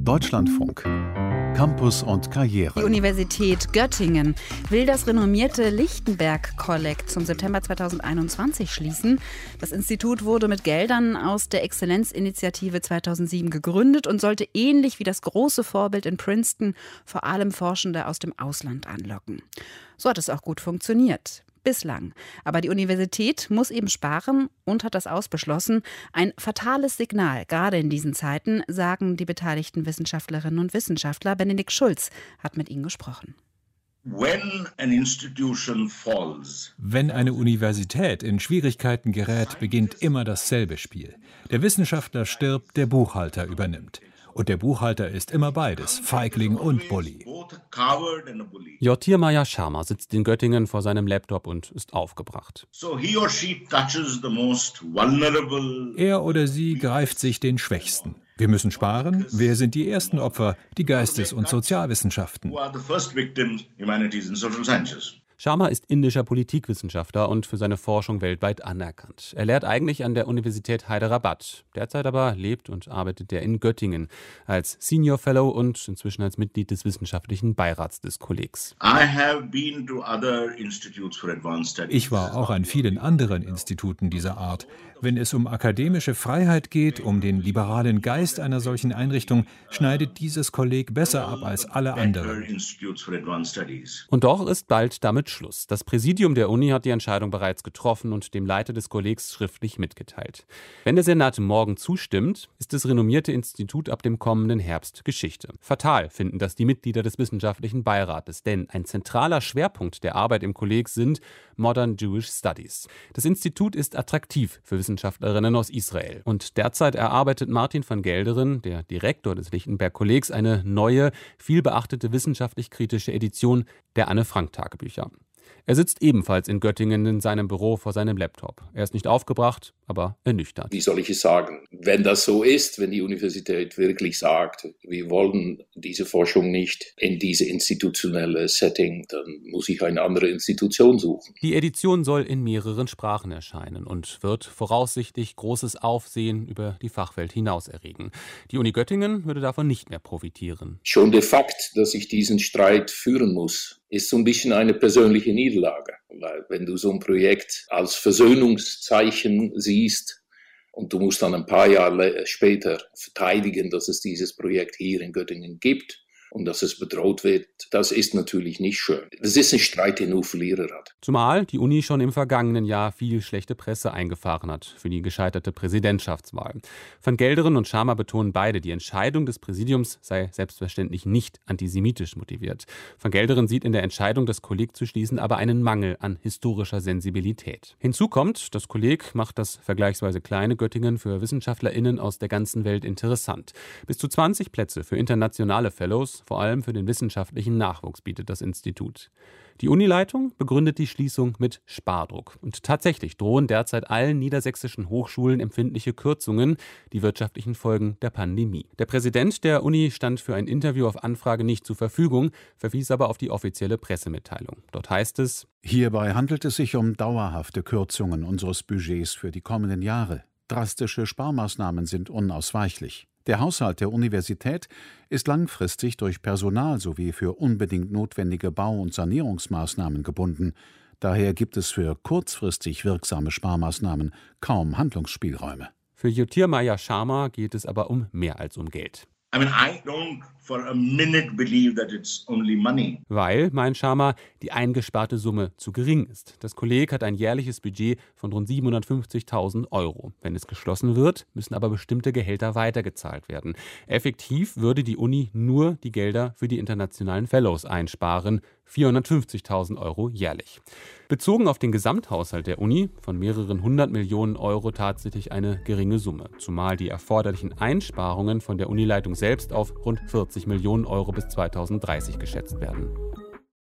Deutschlandfunk. Campus und Karriere. Die Universität Göttingen will das renommierte Lichtenberg-Kolleg zum September 2021 schließen. Das Institut wurde mit Geldern aus der Exzellenzinitiative 2007 gegründet und sollte ähnlich wie das große Vorbild in Princeton vor allem Forschende aus dem Ausland anlocken. So hat es auch gut funktioniert. Bislang. Aber die Universität muss eben sparen und hat das ausbeschlossen. Ein fatales Signal, gerade in diesen Zeiten, sagen die beteiligten Wissenschaftlerinnen und Wissenschaftler. Benedikt Schulz hat mit ihnen gesprochen. Wenn eine Universität in Schwierigkeiten gerät, beginnt immer dasselbe Spiel. Der Wissenschaftler stirbt, der Buchhalter übernimmt. Und der Buchhalter ist immer beides, Feigling und Bully. Jyotirmaya Sharma sitzt in Göttingen vor seinem Laptop und ist aufgebracht. Er oder sie greift sich den Schwächsten. Wir müssen sparen. Wer sind die ersten Opfer? Die Geistes- und Sozialwissenschaften. Sharma ist indischer Politikwissenschaftler und für seine Forschung weltweit anerkannt. Er lehrt eigentlich an der Universität Hyderabad. Derzeit aber lebt und arbeitet er in Göttingen als Senior Fellow und inzwischen als Mitglied des wissenschaftlichen Beirats des Kollegs. Ich war auch an vielen anderen Instituten dieser Art. Wenn es um akademische Freiheit geht, um den liberalen Geist einer solchen Einrichtung, schneidet dieses Kolleg besser ab als alle anderen. Und doch ist bald damit Schluss. Das Präsidium der Uni hat die Entscheidung bereits getroffen und dem Leiter des Kollegs schriftlich mitgeteilt. Wenn der Senat morgen zustimmt, ist das renommierte Institut ab dem kommenden Herbst Geschichte. Fatal finden das die Mitglieder des wissenschaftlichen Beirates, denn ein zentraler Schwerpunkt der Arbeit im Kolleg sind Modern Jewish Studies. Das Institut ist attraktiv für Wissenschaftlerinnen aus Israel. Und derzeit erarbeitet Martin van Gelderen, der Direktor des Lichtenberg-Kollegs, eine neue, vielbeachtete wissenschaftlich-kritische Edition der Anne-Frank-Tagebücher. Er sitzt ebenfalls in Göttingen in seinem Büro vor seinem Laptop. Er ist nicht aufgebracht, aber ernüchtert. Wie soll ich es sagen? Wenn das so ist, wenn die Universität wirklich sagt, wir wollen diese Forschung nicht in diese institutionelle Setting, dann muss ich eine andere Institution suchen. Die Edition soll in mehreren Sprachen erscheinen und wird voraussichtlich großes Aufsehen über die Fachwelt hinaus erregen. Die Uni Göttingen würde davon nicht mehr profitieren. Schon der Fakt, dass ich diesen Streit führen muss, ist so ein bisschen eine persönliche Niederlage. Weil wenn du so ein Projekt als Versöhnungszeichen siehst und du musst dann ein paar Jahre später verteidigen, dass es dieses Projekt hier in Göttingen gibt und dass es bedroht wird, das ist natürlich nicht schön. Das ist ein Streit, der nur Verlierer hat. Zumal die Uni schon im vergangenen Jahr viel schlechte Presse eingefahren hat für die gescheiterte Präsidentschaftswahl. Van Gelderen und Sharma betonen beide, die Entscheidung des Präsidiums sei selbstverständlich nicht antisemitisch motiviert. Van Gelderen sieht in der Entscheidung, das Kolleg zu schließen, aber einen Mangel an historischer Sensibilität. Hinzu kommt, das Kolleg macht das vergleichsweise kleine Göttingen für WissenschaftlerInnen aus der ganzen Welt interessant. Bis zu 20 Plätze für internationale Fellows, vor allem für den wissenschaftlichen Nachwuchs, bietet das Institut. Die Unileitung begründet die Schließung mit Spardruck. Und tatsächlich drohen derzeit allen niedersächsischen Hochschulen empfindliche Kürzungen, die wirtschaftlichen Folgen der Pandemie. Der Präsident der Uni stand für ein Interview auf Anfrage nicht zur Verfügung, verwies aber auf die offizielle Pressemitteilung. Dort heißt es: Hierbei handelt es sich um dauerhafte Kürzungen unseres Budgets für die kommenden Jahre. Drastische Sparmaßnahmen sind unausweichlich. Der Haushalt der Universität ist langfristig durch Personal sowie für unbedingt notwendige Bau- und Sanierungsmaßnahmen gebunden. Daher gibt es für kurzfristig wirksame Sparmaßnahmen kaum Handlungsspielräume. Für Jyotirmaya Sharma geht es aber um mehr als um Geld. I don't for a minute believe that it's only money. Weil, meint Sharma, die eingesparte Summe zu gering ist. Das Kolleg hat ein jährliches Budget von rund 750.000 €. Wenn es geschlossen wird, müssen aber bestimmte Gehälter weitergezahlt werden. Effektiv würde die Uni nur die Gelder für die internationalen Fellows einsparen, 450.000 € jährlich. Bezogen auf den Gesamthaushalt der Uni von mehreren 100 Millionen € tatsächlich eine geringe Summe, zumal die erforderlichen Einsparungen von der Unileitung selbst auf rund 40 Millionen € bis 2030 geschätzt werden.